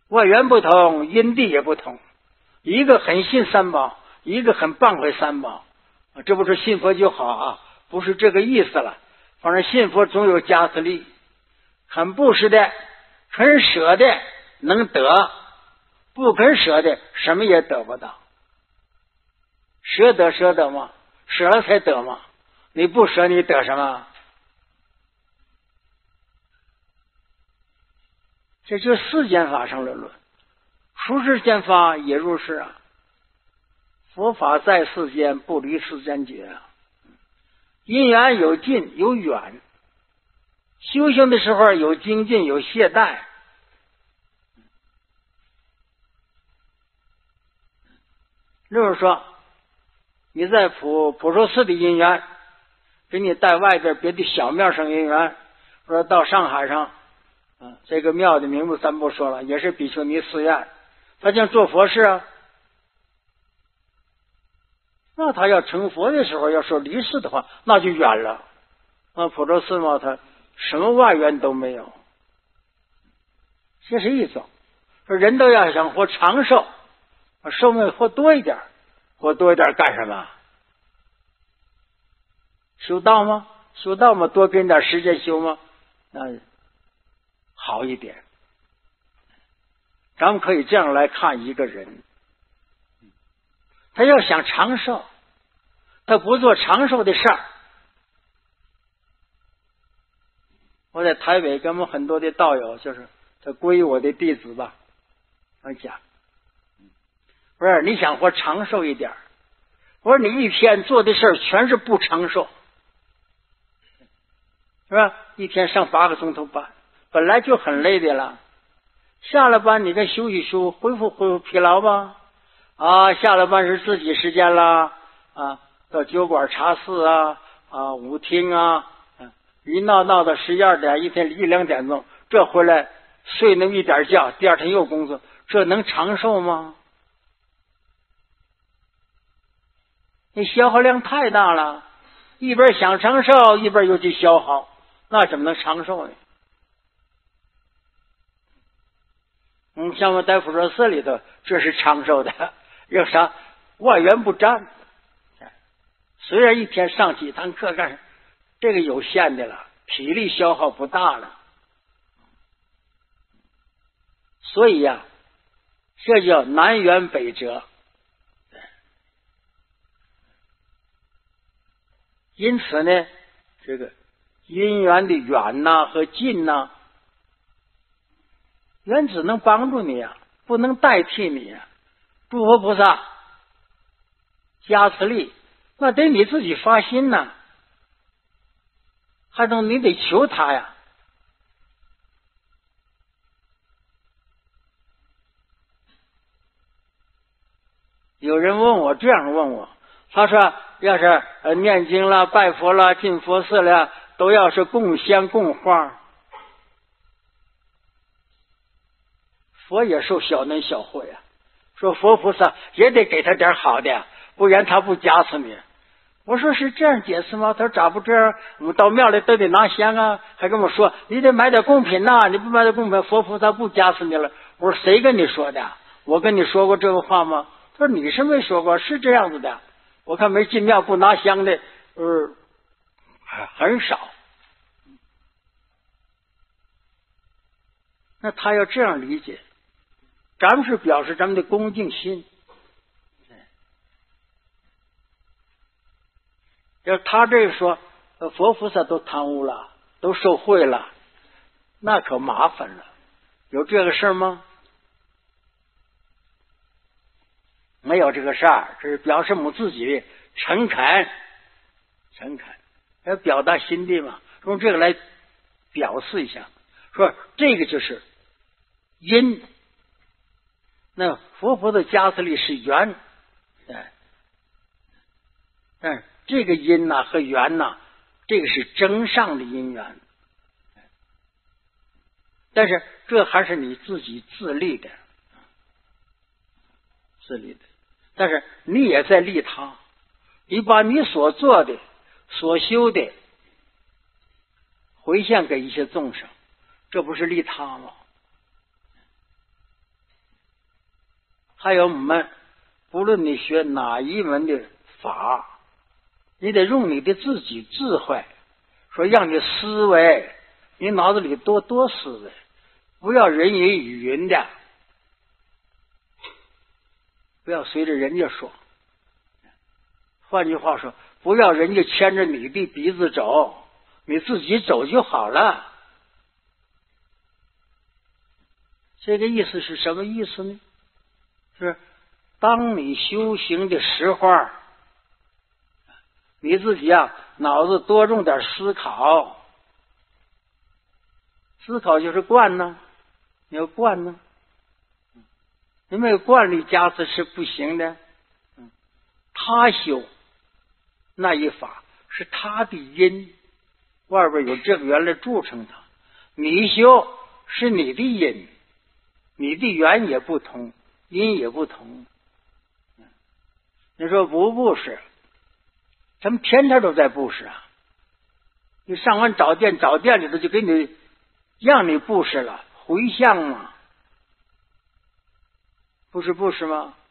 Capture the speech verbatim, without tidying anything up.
外缘不同，因地也不同。一个很信三宝，一个很谤毁三宝，这不是信佛就好啊，不是这个意思了。反正信佛总有加持力，很布施的，很舍的能得，不肯舍的什么也得不到。舍得舍得吗？舍了才得吗？你不舍你得什么？这就是世间法上的论，出世间法也如是啊。佛法在世间，不离世间觉啊。因缘有近有远，修行的时候有精进有懈怠。例如说，你在普普陀寺的因缘，给你带外边别的小庙上因缘，说到上海上。嗯，这个庙的名字咱不说了，也是比丘尼寺院，他想做佛事啊。那他要成佛的时候，要说离世的话，那就远了。那普陀寺嘛，他什么外缘都没有。这是一种，说人都要想活长寿，寿命活多一点，活多一点干什么？修道吗？修道吗？多给点时间修吗？那好一点。咱们可以这样来看一个人，他要想长寿，他不做长寿的事儿。我在台北跟我们很多的道友，就是他归于我的弟子吧，我讲，不是你想活长寿一点，我说你一天做的事儿全是不长寿，是吧？一天上八个钟头班，本来就很累的了，下了班你该休息休，恢复恢复疲劳吧。啊，下了班是自己时间啦，啊，到酒馆茶室啊，啊，舞厅啊，啊一闹闹到十一二点，一天一两点钟，这回来睡那么一点觉，第二天又工作，这能长寿吗？你消耗量太大了，一边想长寿，一边又去消耗，那怎么能长寿呢？嗯，像我在普陀寺里头，这是长寿的，有啥外缘不沾。虽然一天上几堂课干，这个有限的了，体力消耗不大了。所以呀、啊，这叫南辕北辙。因此呢，这个因缘的远呐、啊、和近呐、啊，缘只能帮助你啊，不能代替你啊。诸佛菩萨加持力，那得你自己发心呐、啊，还能你得求他呀。有人问我这样问我，他说要是呃念经了、拜佛了、进佛寺了，都要是供香供花，佛也受小恩小惠啊。说佛菩萨也得给他点好的，不然他不加持你。我说是这样解释吗？他说咋不这样？我们到庙里都得拿香啊，还跟我说你得买点贡品呐、啊，你不买点贡品，佛菩萨不加持你了。我说谁跟你说的？我跟你说过这个话吗？他说你是没说过，是这样子的。我看没进庙不拿香的，呃，很少。那他要这样理解，咱们是表示咱们的恭敬心。要他这个说，佛菩萨都贪污了，都受贿了，那可麻烦了。有这个事儿吗？没有这个事儿，这是表示我们自己诚恳，诚恳，要表达心地嘛，用这个来表示一下，说这个就是因。那佛菩萨加持力是缘，哎，但是这个因呐、啊、和缘呐、啊，这个是真上的因缘，但是这还是你自己自立的，自立的。但是你也在利他，你把你所做的、所修的回向给一些众生，这不是利他吗？ 还有我们不论你学哪一门的法，你得用你的自己智慧，说让你思维，你脑子里多多思维，不要人云亦云的，不要随着人家说。换句话说，不要人家牵着你的鼻子走，你自己走就好了。这个意思是什么意思呢？是当你修行的时候，你自己啊脑子多用点思考，思考就是惯呢，你要惯呢，你没有惯力加持是不行的。他修那一法是他的因，外边有正缘来助成他，你修是你的因，你的缘也不同，因也不同。你说不布施，咱们天天都在布施啊！你上完早殿，早殿里头就给你让你布施了，回向嘛，不是布施吗？